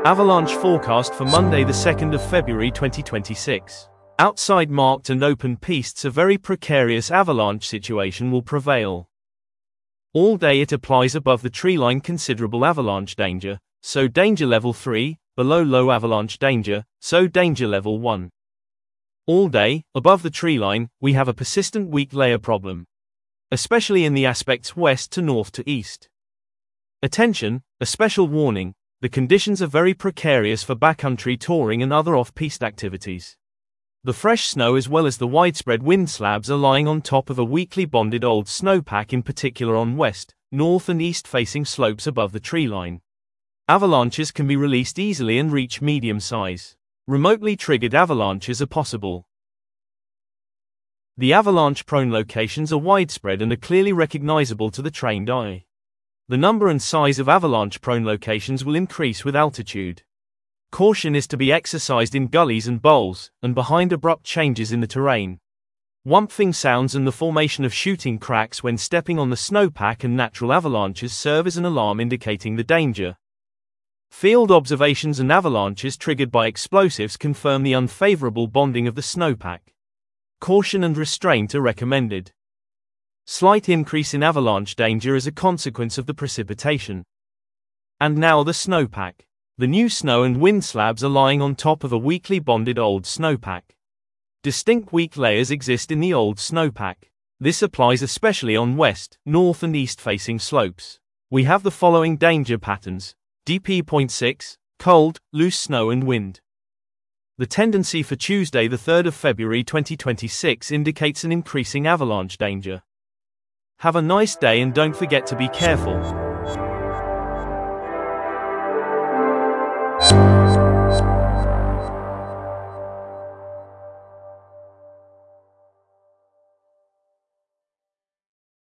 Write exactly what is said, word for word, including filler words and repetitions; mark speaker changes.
Speaker 1: Avalanche forecast for Monday the second of February twenty twenty-six. Outside marked and open pistes, a very precarious avalanche situation will prevail. All day it applies above the treeline considerable avalanche danger, so danger level three, below low avalanche danger, so danger level one. All day, above the treeline, we have a persistent weak layer problem, especially in the aspects west to north to east. Attention, a special warning. The conditions are very precarious for backcountry touring and other off-piste activities. The fresh snow as well as the widespread wind slabs are lying on top of a weakly bonded old snowpack, in particular on west, north and east-facing slopes above the treeline. Avalanches can be released easily and reach medium size. Remotely triggered avalanches are possible. The avalanche-prone locations are widespread and are clearly recognizable to the trained eye. The number and size of avalanche-prone locations will increase with altitude. Caution is to be exercised in gullies and bowls, and behind abrupt changes in the terrain. Whumping sounds and the formation of shooting cracks when stepping on the snowpack and natural avalanches serve as an alarm indicating the danger. Field observations and avalanches triggered by explosives confirm the unfavorable bonding of the snowpack. Caution and restraint are recommended. Slight increase in avalanche danger as a consequence of the precipitation. And now the snowpack. The new snow and wind slabs are lying on top of a weakly bonded old snowpack. Distinct weak layers exist in the old snowpack. This applies especially on west, north and east facing slopes. We have the following danger patterns. D P point six, cold, loose snow and wind. The tendency for Tuesday the third of February twenty twenty-six indicates an increasing avalanche danger. Have a nice day and don't forget to be careful.